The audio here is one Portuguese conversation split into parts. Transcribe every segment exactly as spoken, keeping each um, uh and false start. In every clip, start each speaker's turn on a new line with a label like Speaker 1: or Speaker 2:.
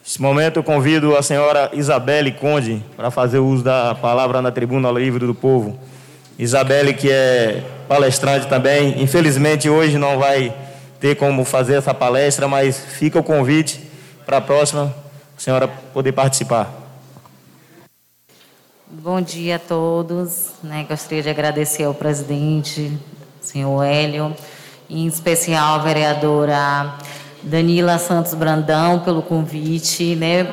Speaker 1: Nesse momento eu convido a senhora Isabelle Conde para fazer uso da palavra na tribuna livre do povo. Isabelle, que é palestrante também, infelizmente hoje não vai ter como fazer essa palestra, mas fica o convite para a próxima a senhora poder participar.
Speaker 2: Bom dia a todos, né? Gostaria de agradecer ao presidente, senhor Hélio, em especial a vereadora Danila Santos Brandão pelo convite, né?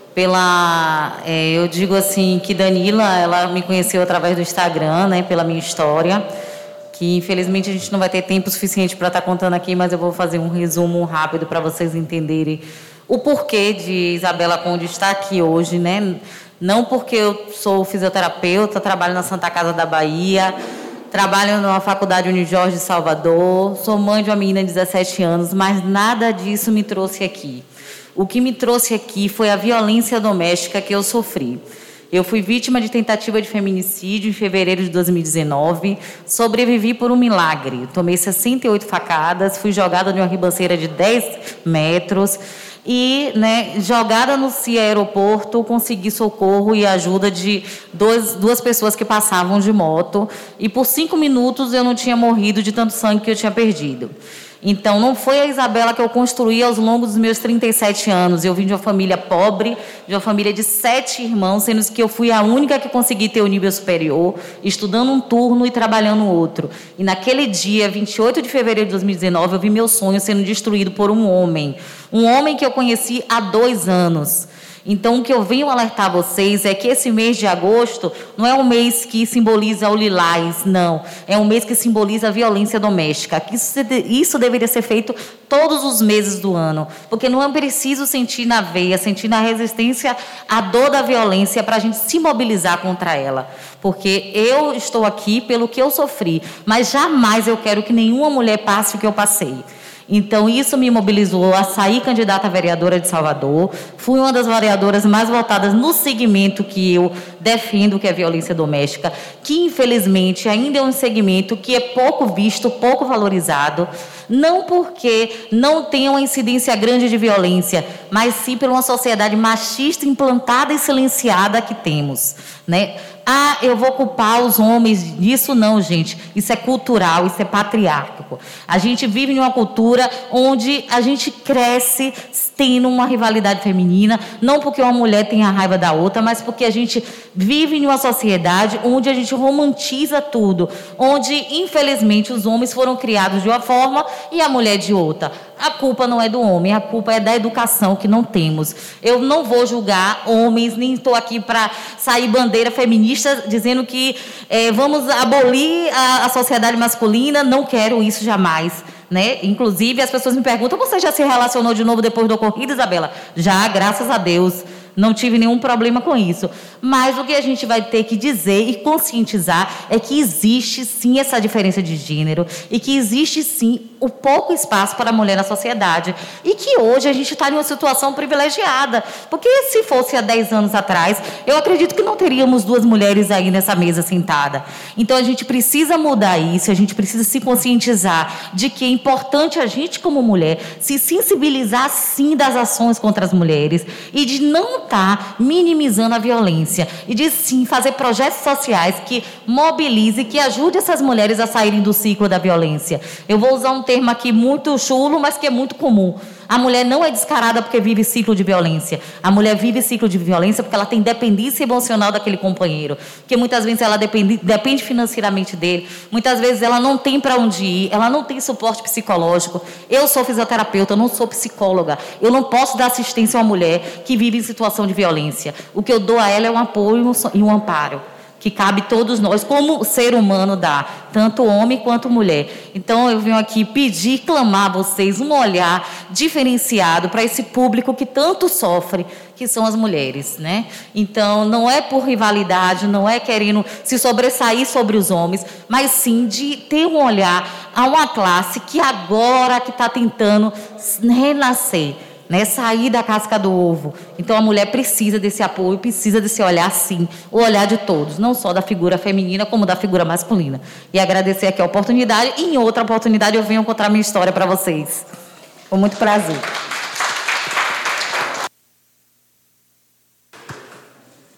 Speaker 2: Pela, é, eu digo assim que Danila, ela me conheceu através do Instagram, né? Pela minha história, que infelizmente a gente não vai ter tempo suficiente para estar contando aqui, mas eu vou fazer um resumo rápido para vocês entenderem o porquê de Isabela Conde estar aqui hoje, né? Não porque eu sou fisioterapeuta, trabalho na Santa Casa da Bahia, trabalho na Faculdade Unijorge de Salvador, sou mãe de uma menina de dezessete anos, mas nada disso me trouxe aqui. O que me trouxe aqui foi a violência doméstica que eu sofri. Eu fui vítima de tentativa de feminicídio em fevereiro de dois mil e dezenove, sobrevivi por um milagre. Tomei sessenta e oito facadas, fui jogada de uma ribanceira de dez metros e, né, jogada no C I A Aeroporto, consegui socorro e ajuda de dois, duas pessoas que passavam de moto, e por cinco minutos eu não tinha morrido de tanto sangue que eu tinha perdido. Então, não foi a Isabela que eu construí ao longo dos meus trinta e sete anos. Eu vim de uma família pobre, de uma família de sete irmãos, sendo que eu fui a única que consegui ter o nível superior, estudando um turno e trabalhando outro. E naquele dia, vinte e oito de fevereiro de dois mil e dezenove, eu vi meu sonho sendo destruído por um homem. Um homem que eu conheci há dois anos. Então, o que eu venho alertar vocês é que esse mês de agosto não é um mês que simboliza o lilás, não. É um mês que simboliza a violência doméstica. Isso, isso deveria ser feito todos os meses do ano, porque não é preciso sentir na veia, sentir na resistência a dor da violência para a gente se mobilizar contra ela. Porque eu estou aqui pelo que eu sofri, mas jamais eu quero que nenhuma mulher passe o que eu passei. Então, isso me mobilizou a sair candidata a vereadora de Salvador. Fui uma das vereadoras mais votadas no segmento que eu defendo, que é a violência doméstica, que, infelizmente, ainda é um segmento que é pouco visto, pouco valorizado, não porque não tem uma incidência grande de violência, mas sim por uma sociedade machista implantada e silenciada que temos, né? Ah, eu vou culpar os homens disso? Não, gente. Isso é cultural, isso é patriárquico. A gente vive em uma cultura onde a gente cresce tendo uma rivalidade feminina, não porque uma mulher tenha raiva da outra, mas porque a gente vive em uma sociedade onde a gente romantiza tudo, onde, infelizmente, os homens foram criados de uma forma e a mulher de outra. A culpa não é do homem, a culpa é da educação que não temos. Eu não vou julgar homens, nem estou aqui para sair bandeira feminista dizendo que é, vamos abolir a, a sociedade masculina, não quero isso jamais. Né? Inclusive, as pessoas me perguntam, você já se relacionou de novo depois do ocorrido, Isabela? Já, graças a Deus. Não tive nenhum problema com isso. Mas o que a gente vai ter que dizer e conscientizar é que existe, sim, essa diferença de gênero e que existe, sim, o pouco espaço para a mulher na sociedade. E que hoje a gente está em uma situação privilegiada. Porque se fosse há dez anos atrás, eu acredito que não teríamos duas mulheres aí nessa mesa sentada. Então, a gente precisa mudar isso, a gente precisa se conscientizar de que é importante a gente, como mulher, se sensibilizar, sim, das ações contra as mulheres e de não estar minimizando a violência e de, sim, fazer projetos sociais que mobilize, que ajude essas mulheres a saírem do ciclo da violência. Eu vou usar um termo aqui muito chulo, mas que é muito comum. A mulher não é descarada porque vive ciclo de violência. A mulher vive ciclo de violência porque ela tem dependência emocional daquele companheiro. Porque muitas vezes ela depende, depende financeiramente dele. Muitas vezes ela não tem para onde ir. Ela não tem suporte psicológico. Eu sou fisioterapeuta, eu não sou psicóloga. Eu não posso dar assistência a uma mulher que vive em situação de violência. O que eu dou a ela é um apoio e um amparo, que cabe todos nós, como ser humano dá, tanto homem quanto mulher. Então, eu venho aqui pedir, clamar a vocês um olhar diferenciado para esse público que tanto sofre, que são as mulheres, né? Então, não é por rivalidade, não é querendo se sobressair sobre os homens, mas sim de ter um olhar a uma classe que agora que está tentando renascer, né, sair da casca do ovo. Então a mulher precisa desse apoio, precisa desse olhar, sim, o olhar de todos, não só da figura feminina como da figura masculina. E agradecer aqui a oportunidade, e em outra oportunidade eu venho contar minha história para vocês. Com muito prazer.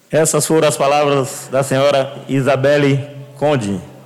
Speaker 1: Essas foram as palavras da senhora Isabelle Conde.